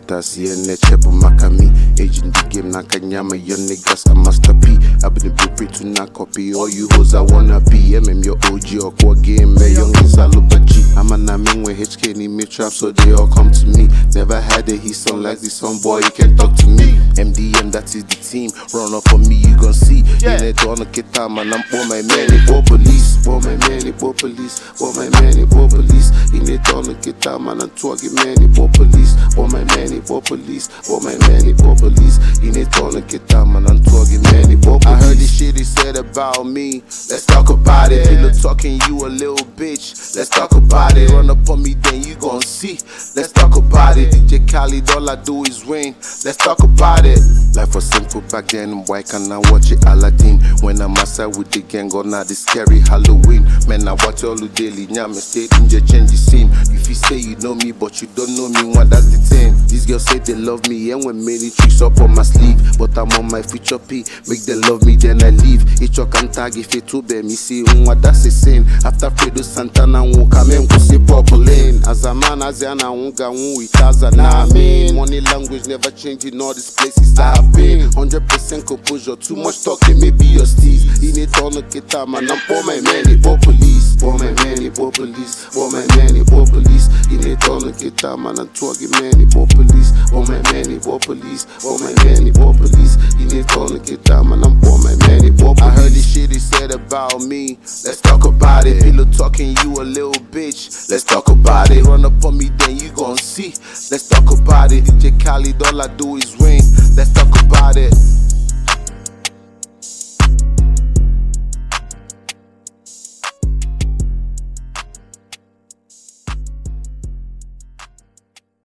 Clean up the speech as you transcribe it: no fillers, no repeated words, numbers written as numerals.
fantasy and the chip on Makami. Agent the game, Nakanyama, your niggas, a master P. I've been a blueprint to not copy all you hoes I wanna be. MM your OG or core game, me young is a Lubaji. I'm an aming when HK need me trap, so they all come to me. Never had a hit song like this one, boy, you can talk to me. MDM, that is the team. Run up on me, you gon' see. In it on a kita, man, I'm for my man, it for police. For my man, it for police. For my man, it for police. In it on a kita, man, I'm talking man, it for police. For my man, it for police. For my man, it for police. In it on a kita, man, I'm talking man, it for police. I heard this shit he said about me. Let's talk about it. Pillow talking, you a little bitch. Let's talk about it. Run up on me, then you gon' see. Let's talk about it. DJ Khaled, all I do is win. Let's talk about it. Life was simple back then, why can't I watch it Aladdin? When I'm outside with the gang, or not this scary Halloween. Man, I watch all the daily, nyame stayed in the change the scene. If you say you know me, but you don't know me, what that's the thing. These girls say they love me, and when many tricks up on my sleeve. But I'm on my future P, make them love me, then I leave. Each you can tag if it to be me, see what that's a sin. After Fredo Santana, won't come in, say proper lane. As a man, as a na won't go with as a name. Money language never change in all these places I've been. 100% composure, too much talking, maybe your steez. In it on the guitar, man, I'm for my man, it for police. For my man, it for police. For my man, it for police. In it on the guitar, man, I'm talking man, it for police. For my man, it for police. For my man, it for police. In it on the guitar, man, I'm for my man, it for police. I heard this shit he said about me. Let's talk about it. Pillow talking, you a little bitch. Let's talk about it. Run up on me, then you gon' see. Let's talk about it. DJ Khaled, all I do is win. Let's talk about it.